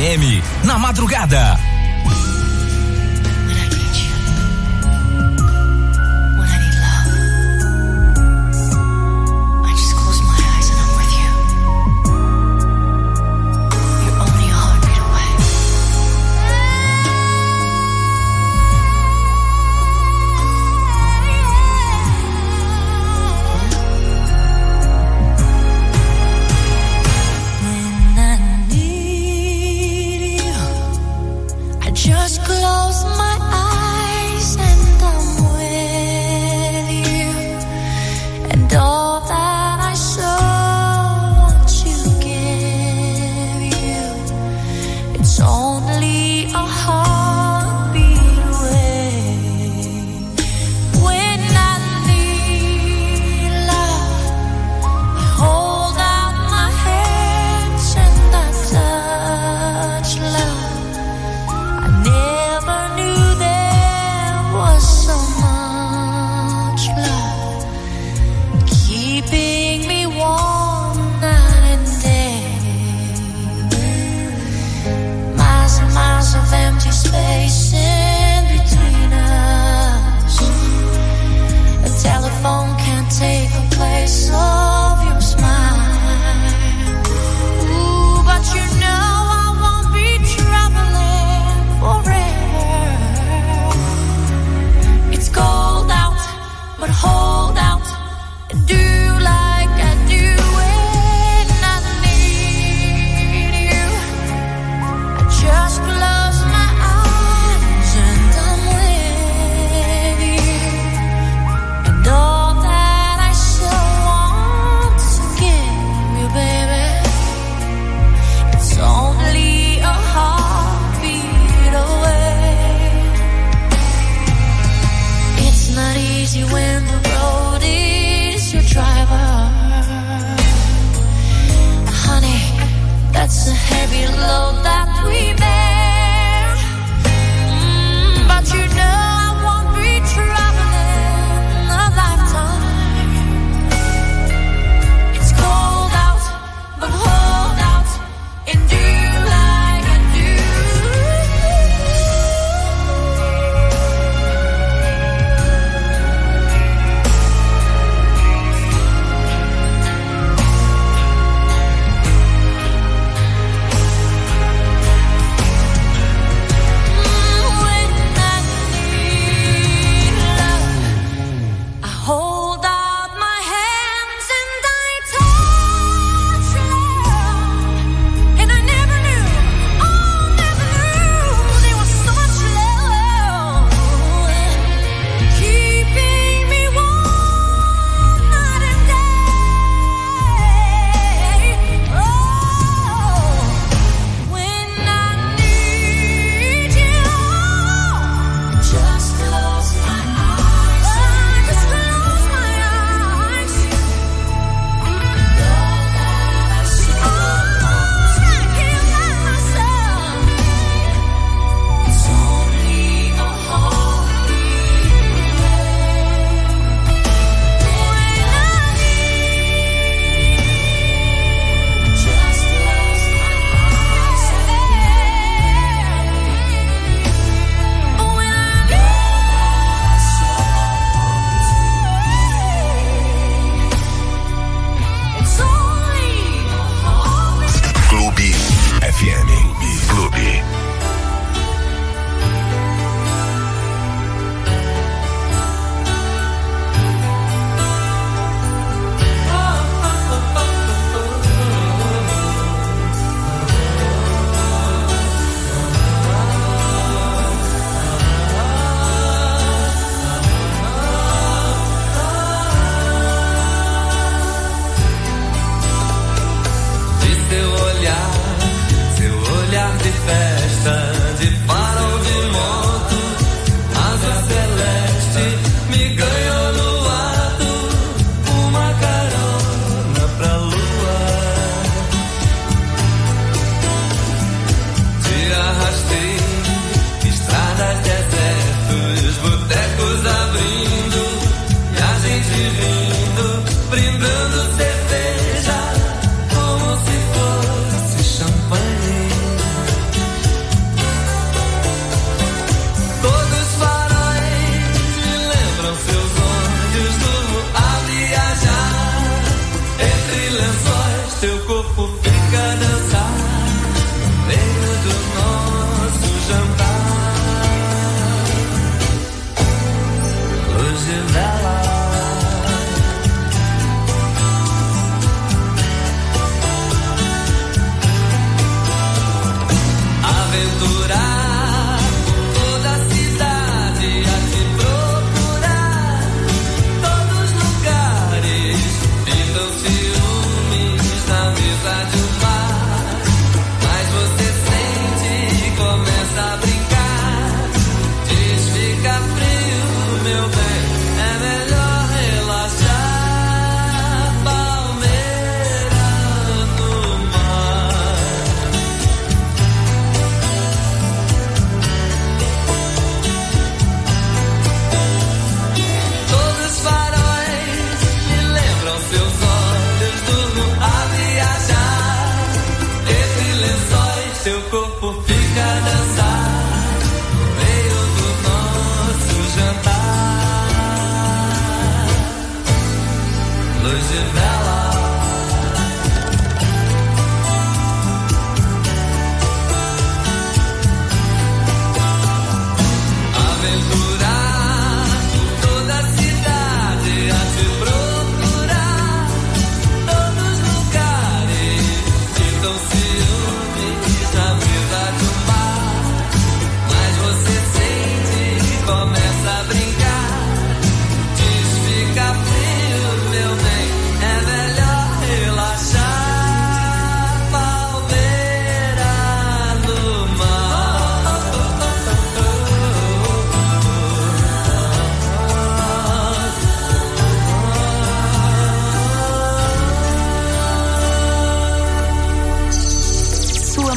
FM, na madrugada.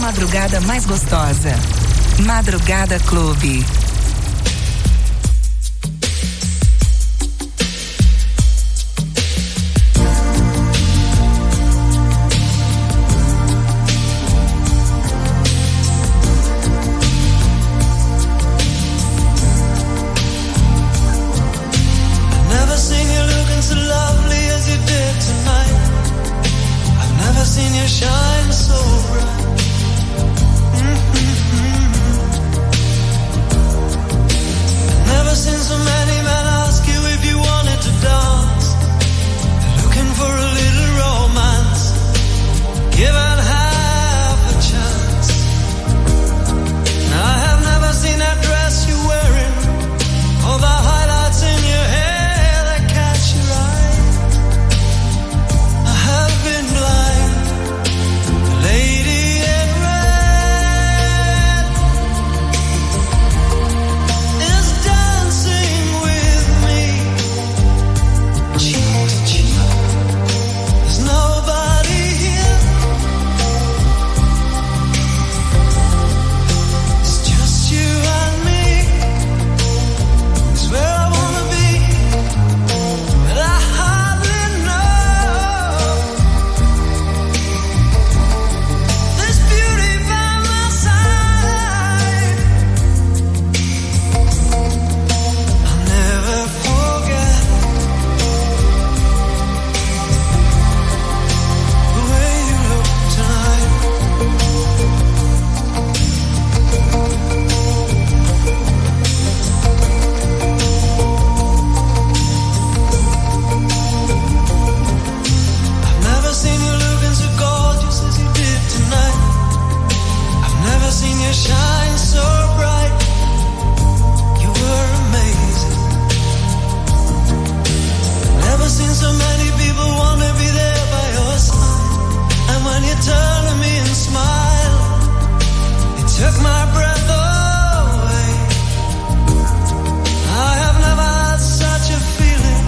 madrugada mais gostosa. Madrugada Clube. Shine so bright. Never seen so many men ask you if you wanted to dance. They're looking for a little romance, given half a chance. Now I have never seen that dress you're wearing, or the highlights in your hair that catch your eye. I have been blind. Lady in red is dancing with me, cheek to cheek. There's nobody here. It's just you and me. It's where I wanna be, but I hardly know. This beauty by my side, I'll never forget the way you look tonight. I've never seen you looking so gorgeous as you did tonight. I've never seen you shine so bright. You were amazing. Never seen so many people want to be there by your side. And when you turn to me and smile, it took my breath away. I have never had such a feeling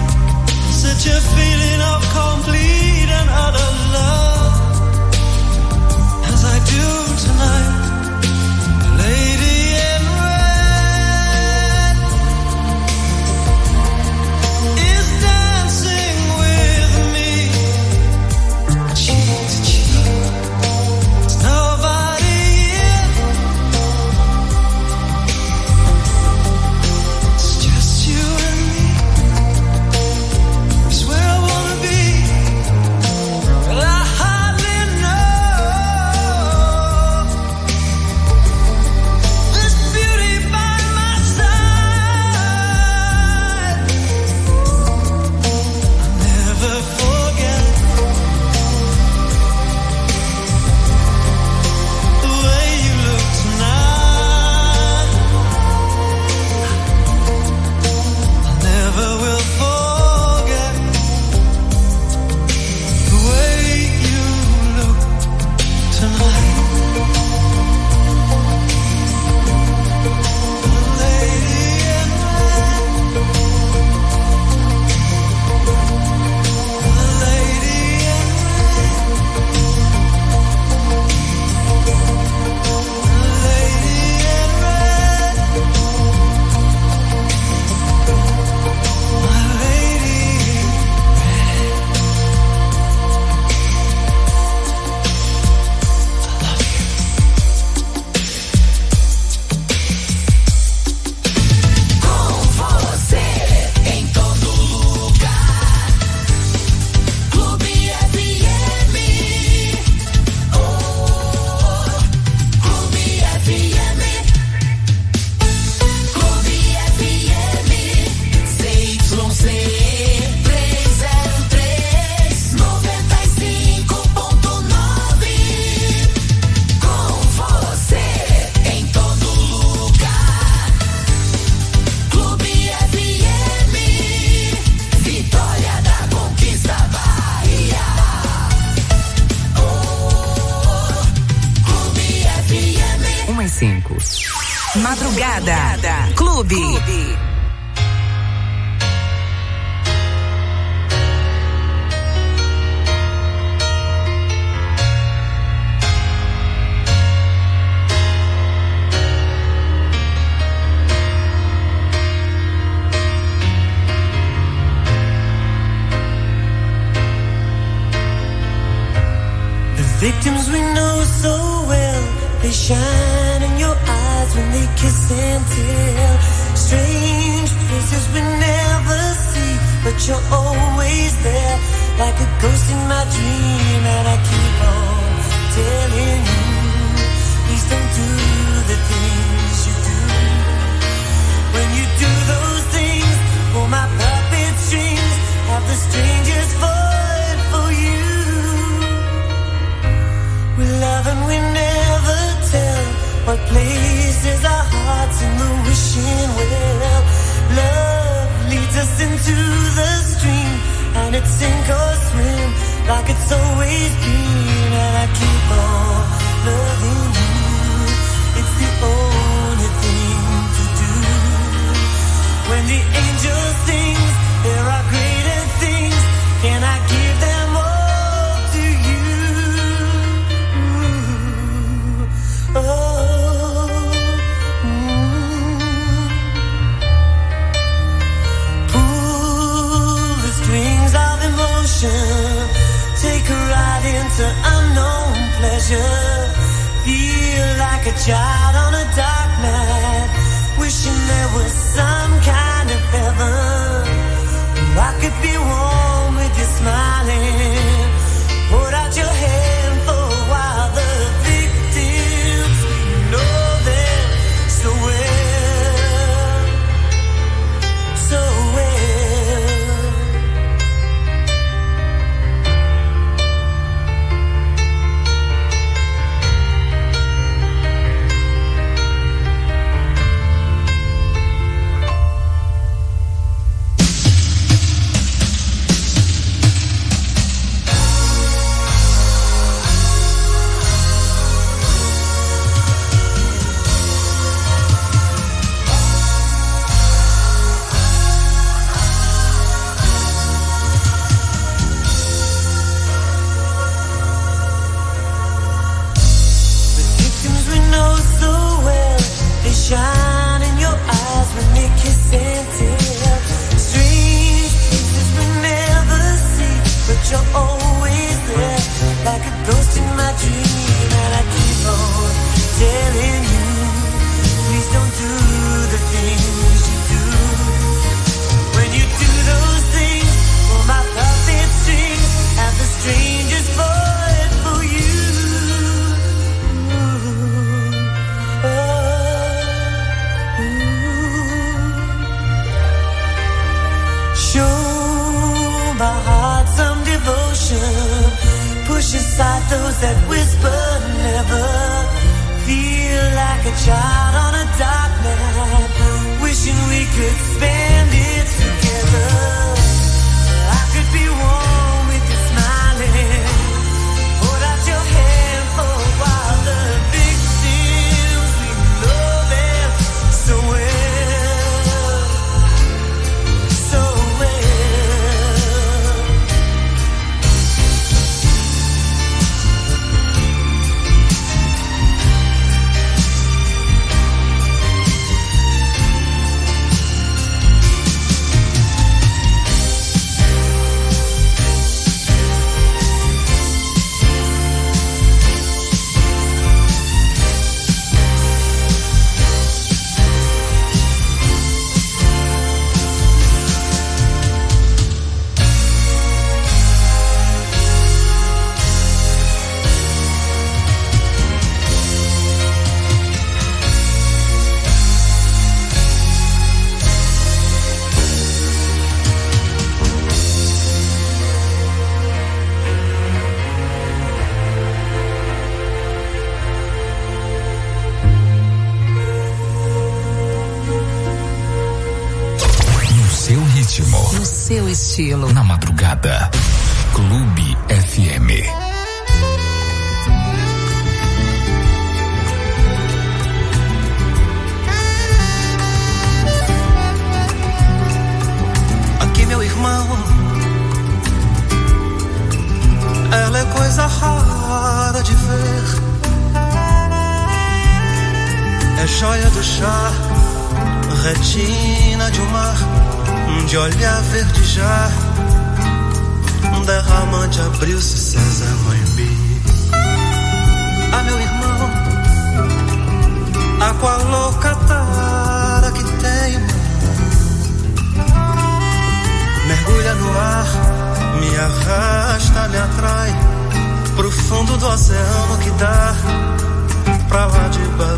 of complete and utter love as I do tonight. Lady in red is dancing with me, cheek to cheek. There's nobody here. It's just you and me. It's where I wanna be, but I hardly know. This beauty by my side, I'll never forget the way you look tonight. I never will forget the way you look tonight. Lady in red, lady in red, lady in red, my lady in Com você em todo lugar. Clube FM. Oh, Clube FM. Clube FM. CYC 303 95.9. Com você em todo lugar. Clube FM. Vitória da Conquista Bahia. Oh, Clube FM. 1:05. Madrugada Clube. shine in your eyes when they kiss and tell. Strange places we never see, but you're always there, like a ghost in my dream. And I keep on telling you, please don't do the things you do. When you do those things, pull my puppet strings, have the strangers void for you. We love and we never tell what places our hearts in the wishing well. Love leads us into the stream, and it's sink or swim, like it's always been. And I keep on loving you, it's the only thing to do. When the angel sings, there are greater things, can I give them all to you? Ooh, oh. Take a ride into unknown pleasure. Feel like a child on a dark night, wishing there was some kind of heaven where I could be warm with you smiling. Put out your hand for a while. The victims, know them so well, so well. Shine in your eyes when they kiss and tell. Strange places we never see, but you're always there, like a ghost in my dream. And I keep on telling you, please don't do the things you do. When you do those things, pull my puppet strings, have the strangers void for you. Ooh, oh. Show my heart some devotion, push aside those that whisper never. Feel like a child on a dark night, wishing we could spend it together. I could be warm with you smiling. Hold out your hand for a while. The victims, we know them so well. No seu estilo. Na madrugada. Clube FM. Aqui, meu irmão, ela é coisa rara de ver. É joia do chá, retina de um mar, de olhar verde já, derramante abriu-se César Moembi. Ah, meu irmão,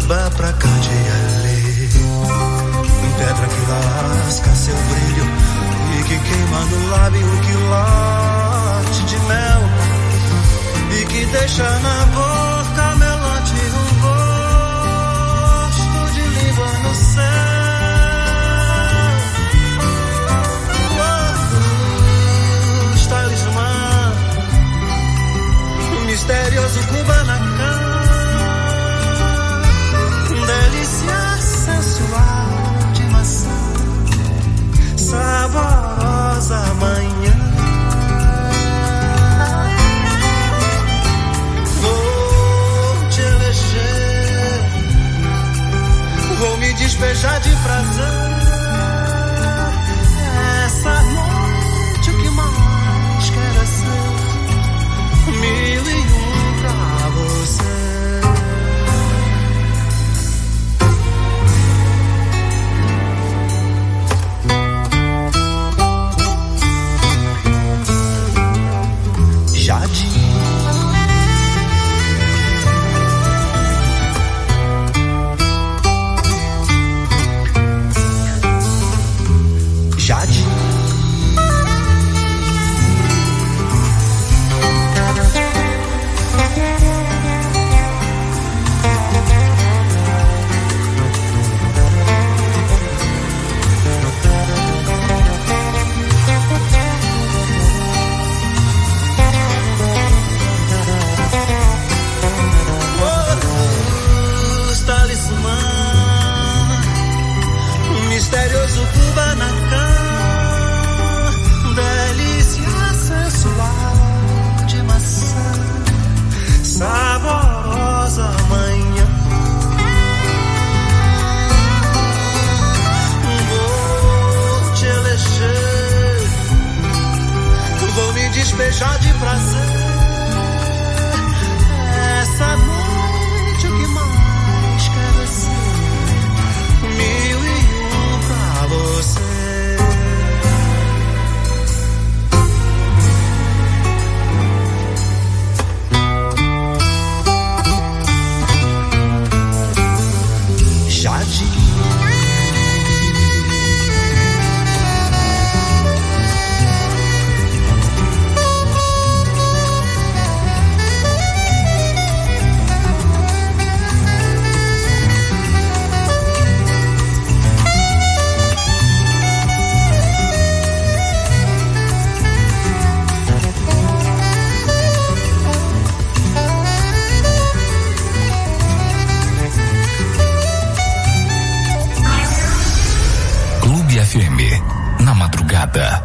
samba pra cá de ali. Pedra que lasca seu brilho e que queima no lábio um quilate de mel e que deixa na boca melante um gosto de língua no céu. Luz, talismã, um misterioso Kubanacan, delícia sensual de maçã, saborosa manhã. Vou te eleger, vou me despejar de prazer. Essa noite o que mais quero é ser 1001 pra você. Despejar de prazer. Essa noite o que mais quero é ser 1001 pra você. Na madrugada.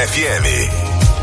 FM.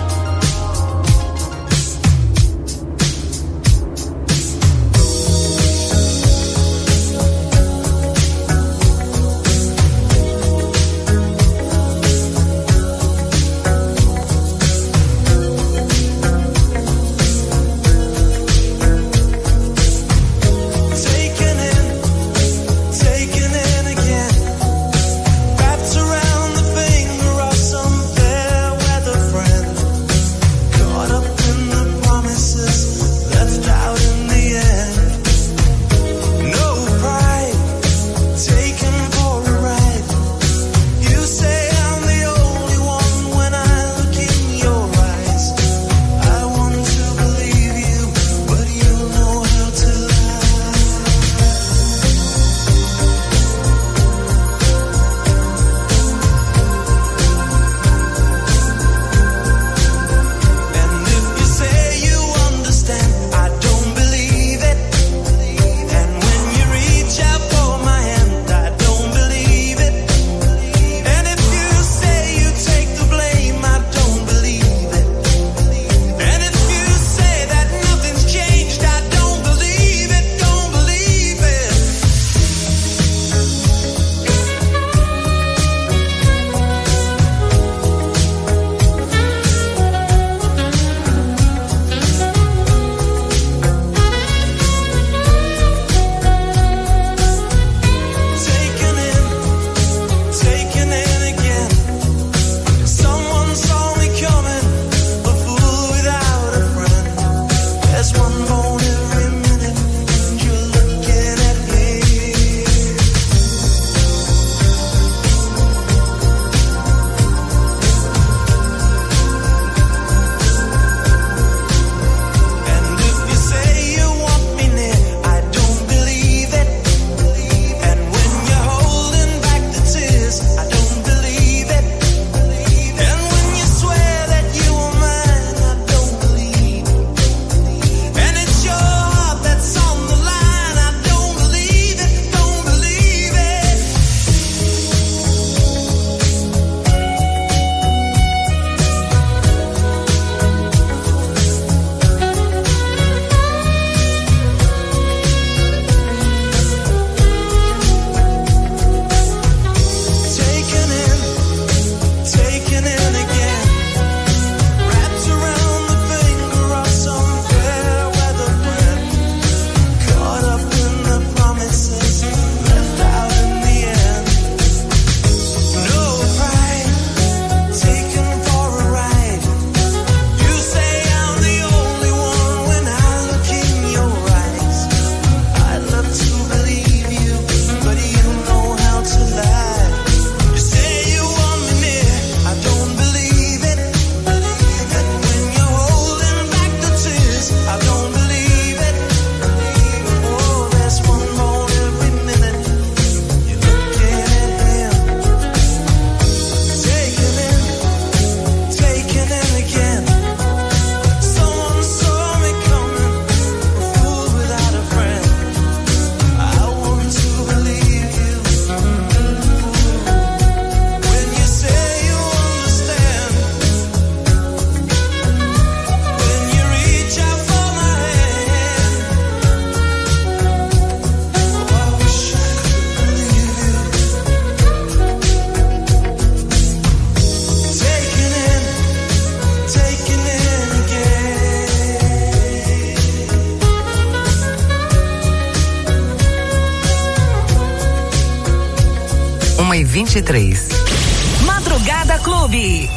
e 23. Madrugada Clube.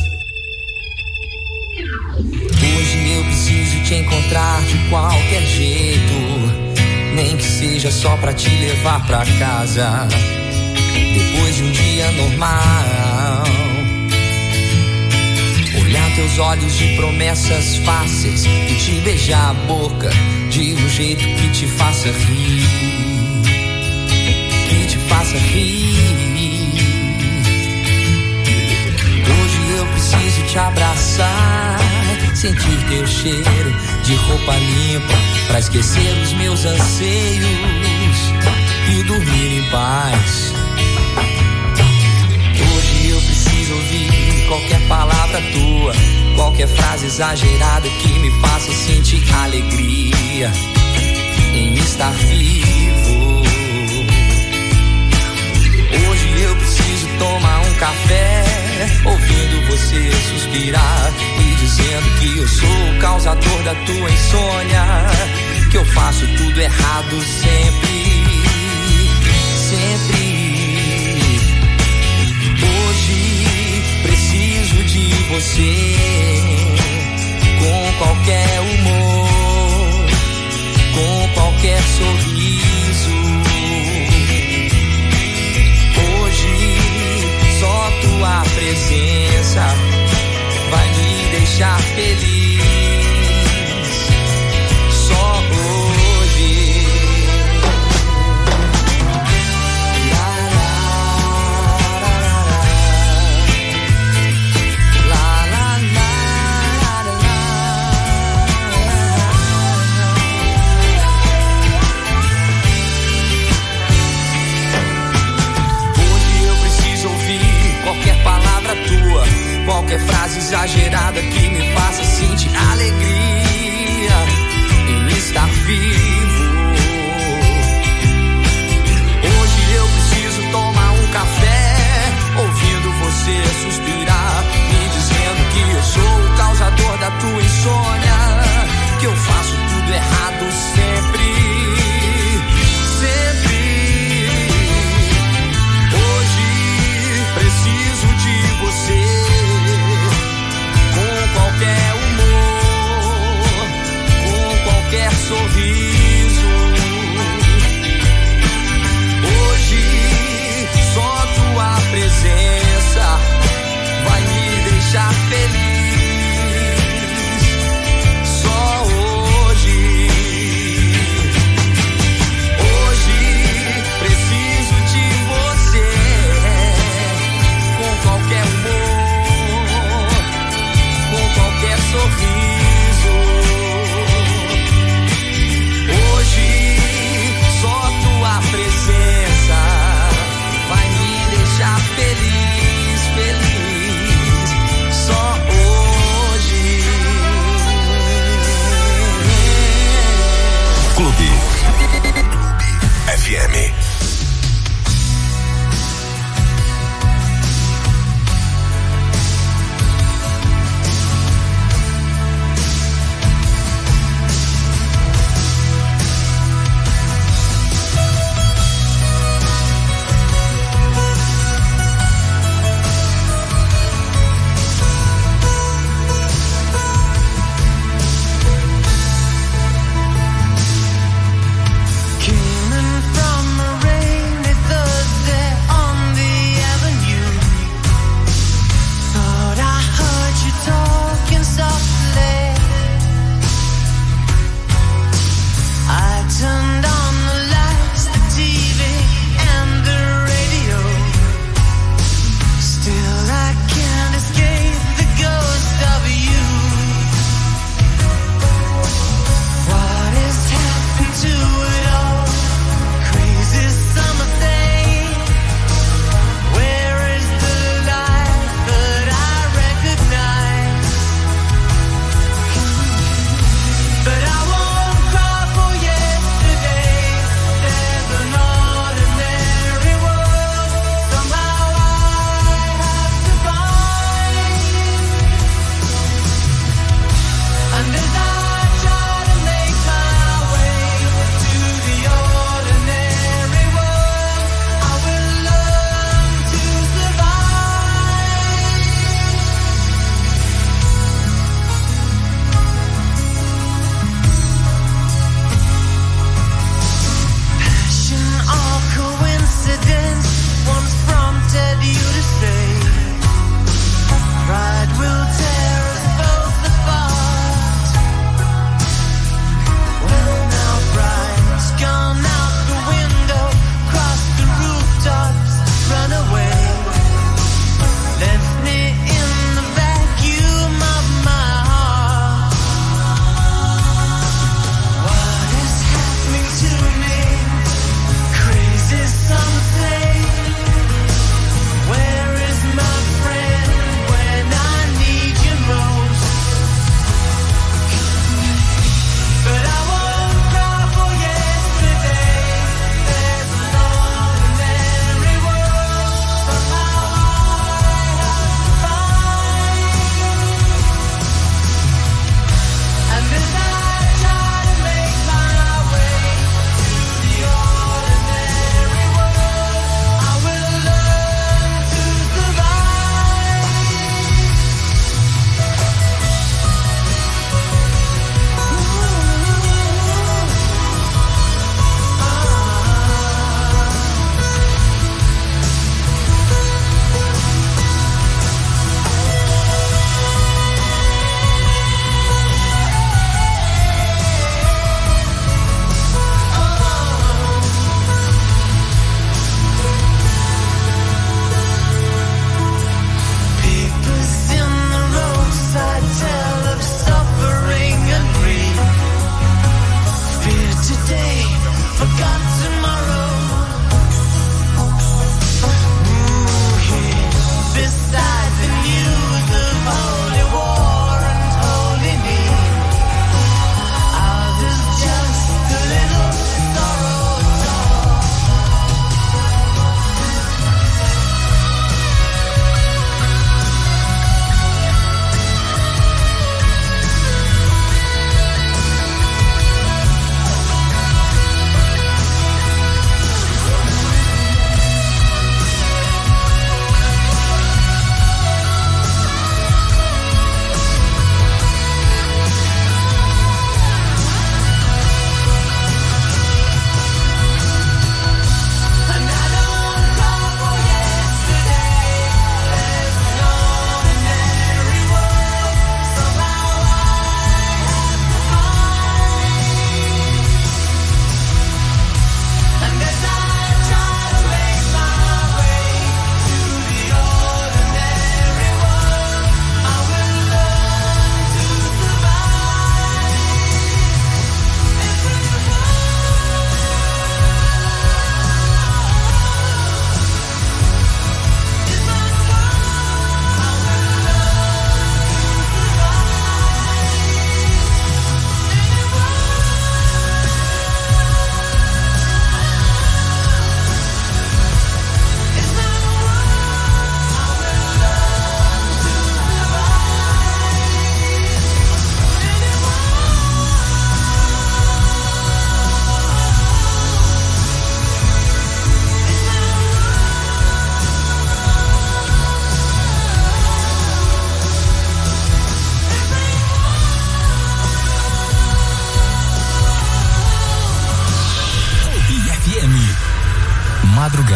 Hoje eu preciso te encontrar de qualquer jeito, nem que seja só pra te levar pra casa. Depois de um dia normal, olhar teus olhos de promessas fáceis e te beijar a boca de um jeito que te faça rir, que te faça rir. Hoje eu preciso te abraçar, sentir teu cheiro de roupa limpa pra esquecer os meus anseios e dormir em paz. Hoje eu preciso ouvir qualquer palavra tua, qualquer frase exagerada que me faça sentir alegria em estar vivo. Hoje eu preciso tomar um café, ouvindo você suspirar e dizendo que eu sou o causador da tua insônia, que eu faço tudo errado sempre, sempre. Hoje preciso de você, com qualquer humor, com qualquer sorriso. Hoje só tua presença vai me deixar feliz. Só hoje. Qualquer palavra tua, qualquer frase exagerada que me faça sentir alegria em estar vivo. Hoje eu preciso tomar um café, ouvindo você suspirar, me dizendo que eu sou o causador da tua insônia, que eu faço tudo errado sempre, sempre. Preciso de você, com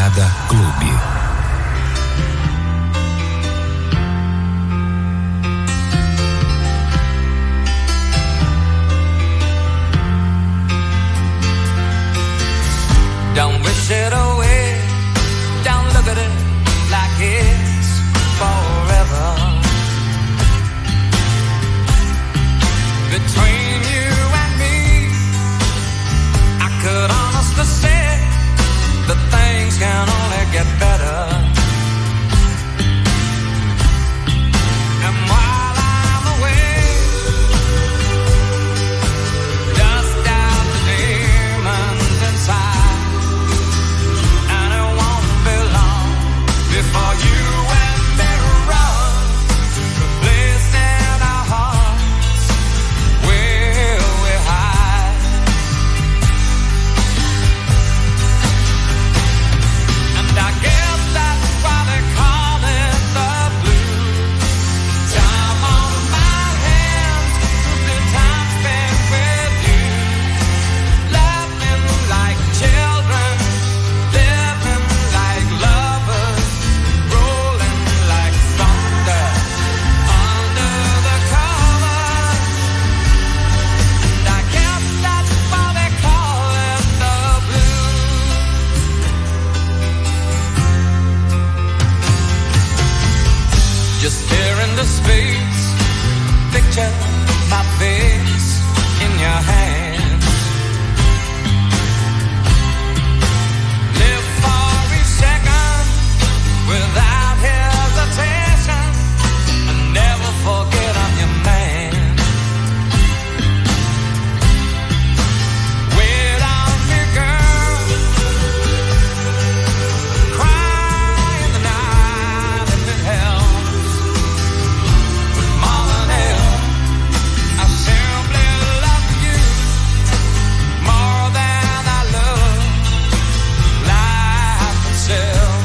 Madrugada Clube. Don't wish it away, don't look at it like it's forever. Between you and me, I could honestly say that things can only get better. And while I'm away, dust out the demons inside, and it won't be long before you and me run the place in our hearts where we hide. And I guess that's why they call it the blues. Time on my hands, the time spent with you, laughing like children, living like lovers, rolling like thunder under the covers. And I guess that's why they call it the blues. Just stare into space, picture my face in your hands. Live for each second without hesitation, and never forget I'm your man. Wait on me, girl, cry in the night if it helps. More than ever, I simply love you more than I love life itself.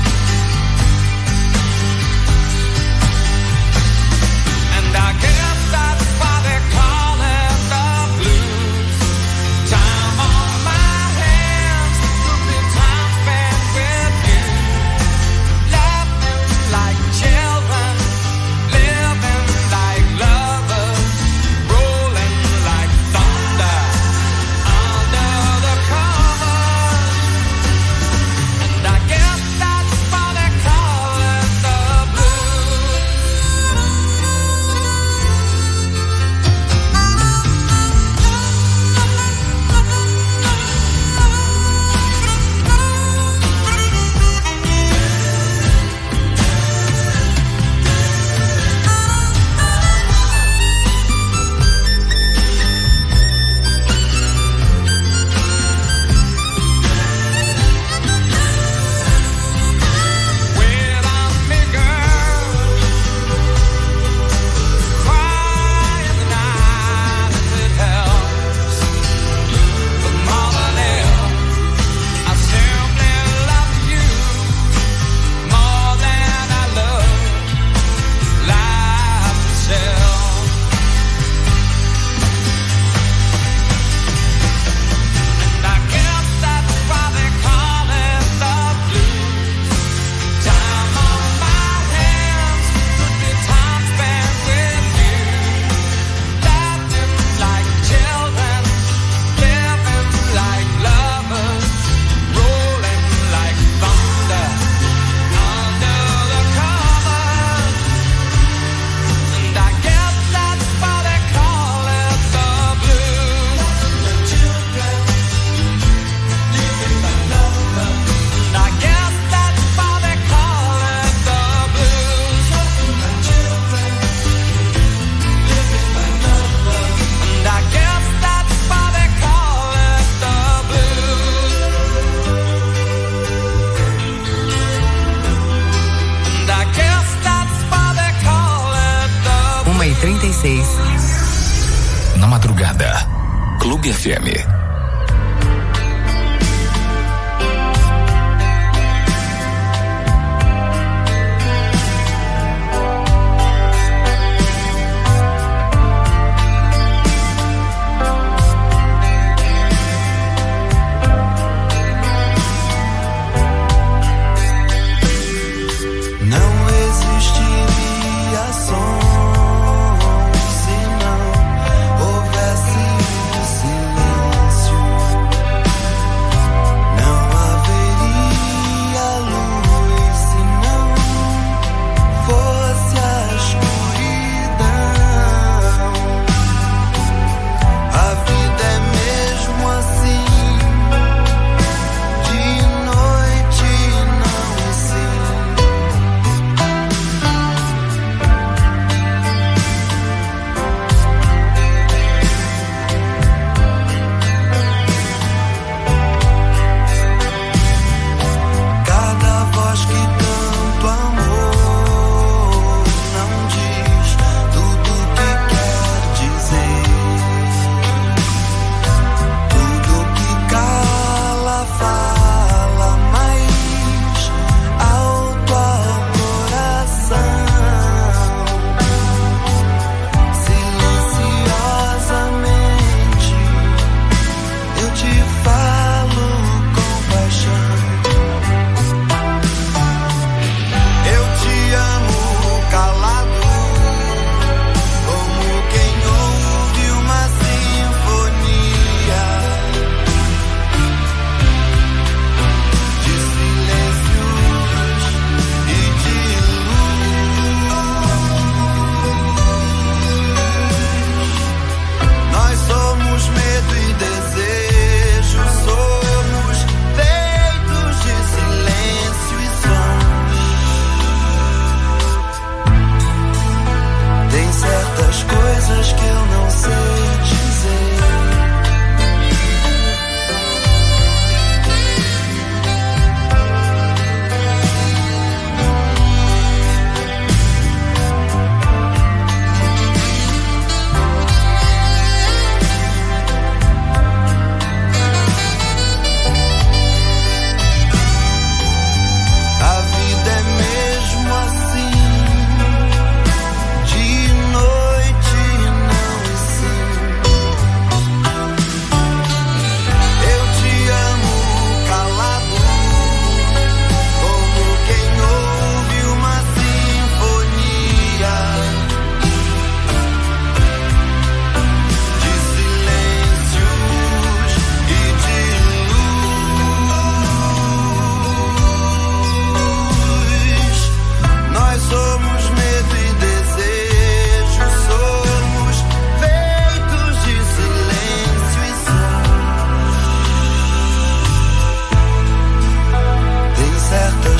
And I guess that's why they call it the blues. Time on my hands, the time spent with you, laughing like children, living like lovers, rolling like thunder under the covers. And I guess that's why they call it the blues. Wait on me, girl, cry in the night if it helps. But more than ever, I simply love you more than I love life itself. And I guess that's why they call it the blues. Time on my hands, the time spent with you, laughing like children, living like lovers, rolling like thunder under the covers. And I guess that's why they call it the blues. Children, living like lovers. And I guess that's why they call it the blues. Children, living like lovers. And I guess that's why they call it the blues. And I guess that's why they call it the 1h36. Na madrugada, Clube FM.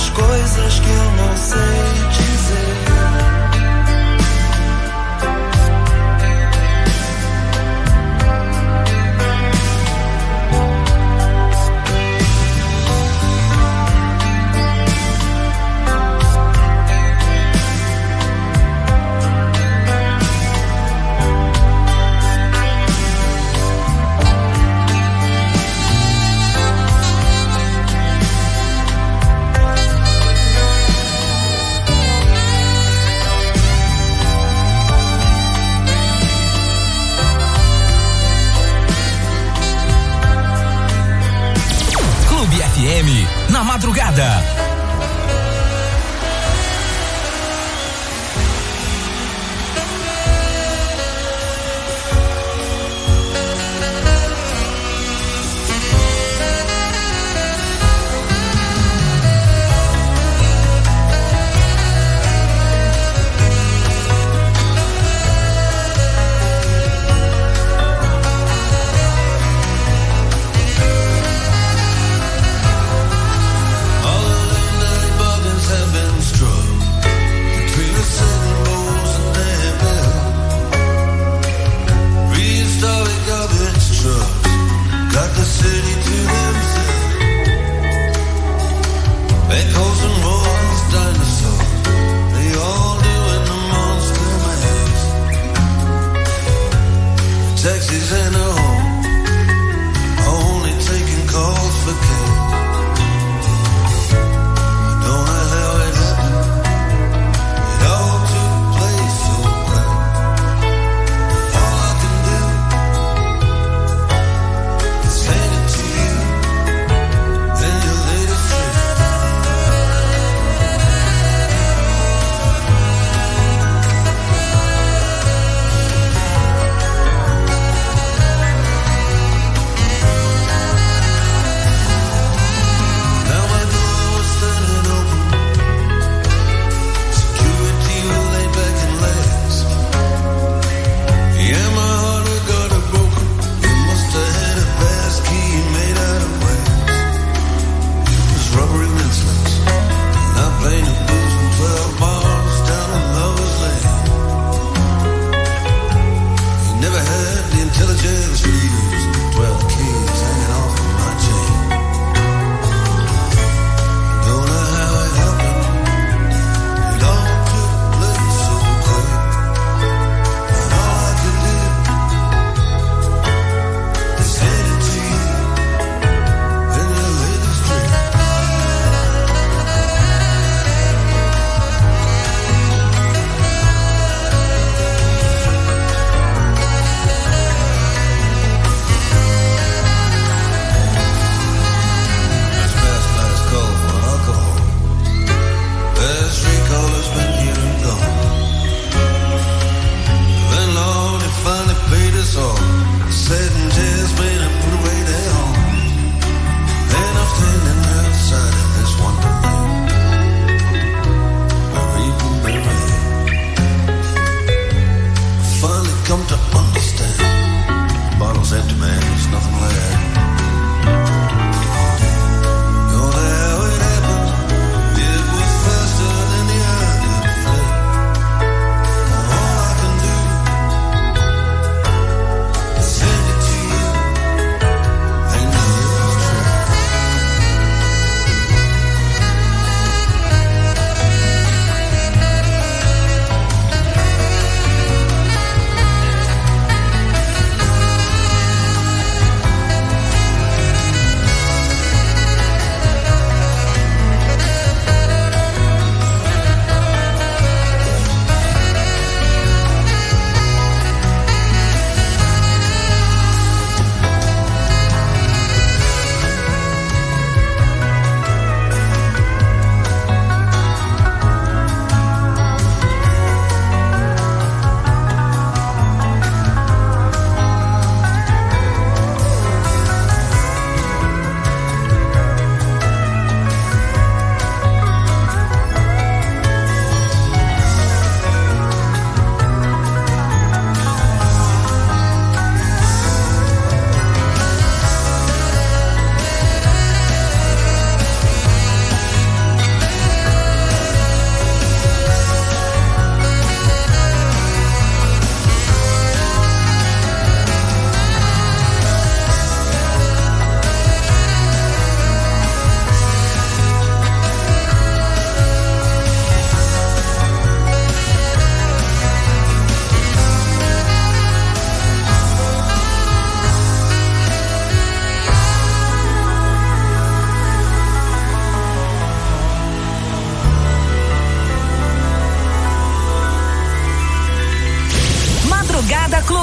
tantas coisas que eu não sei dizer. Na madrugada. All the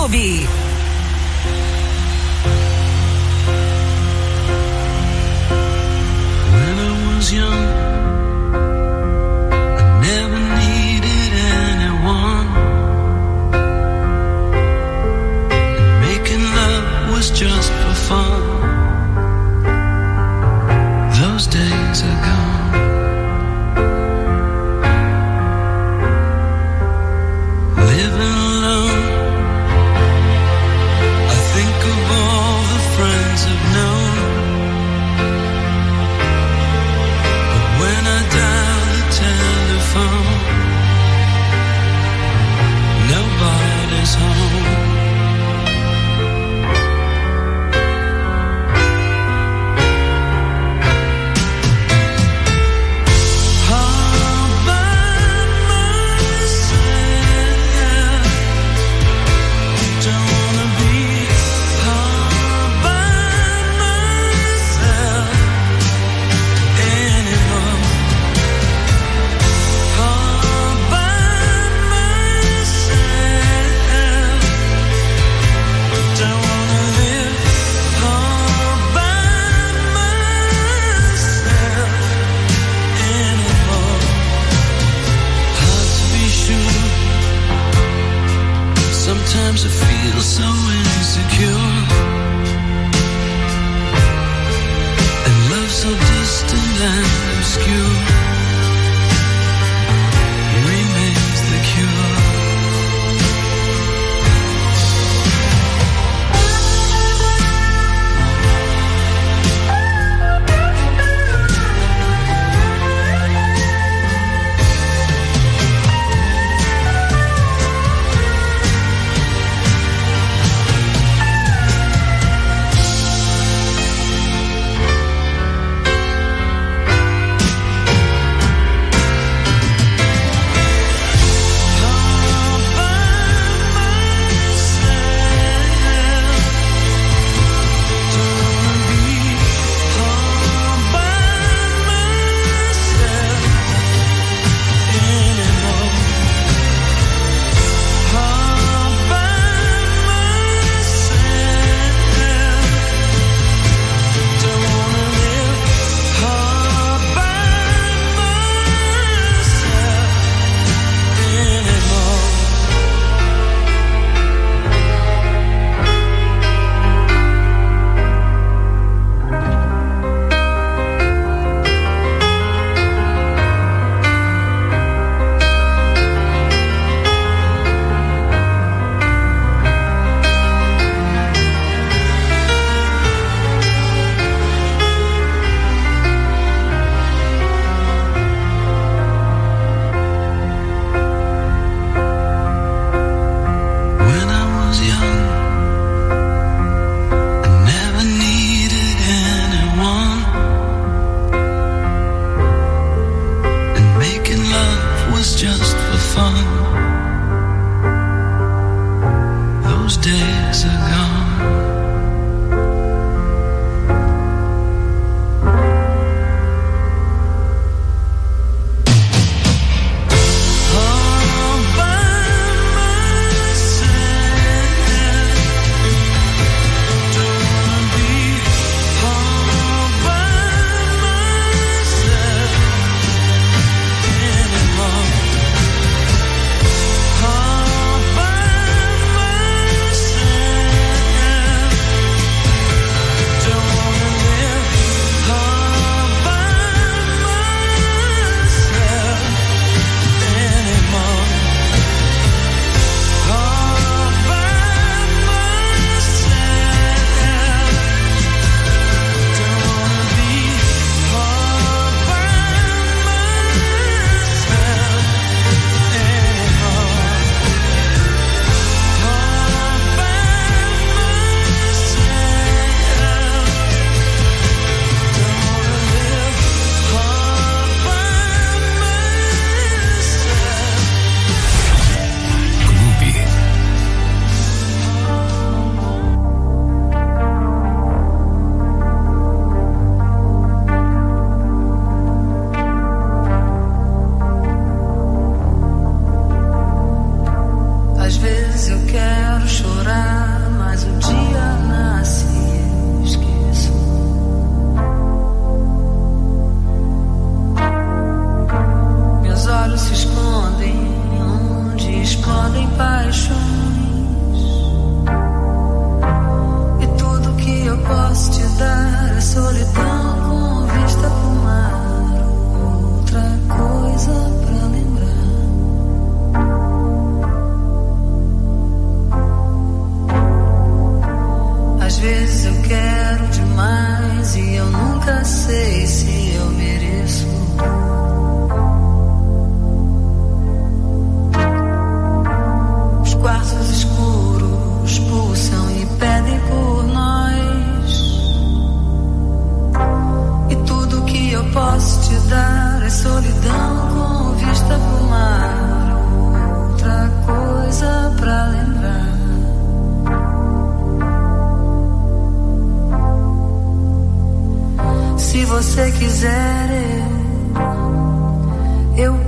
Clube.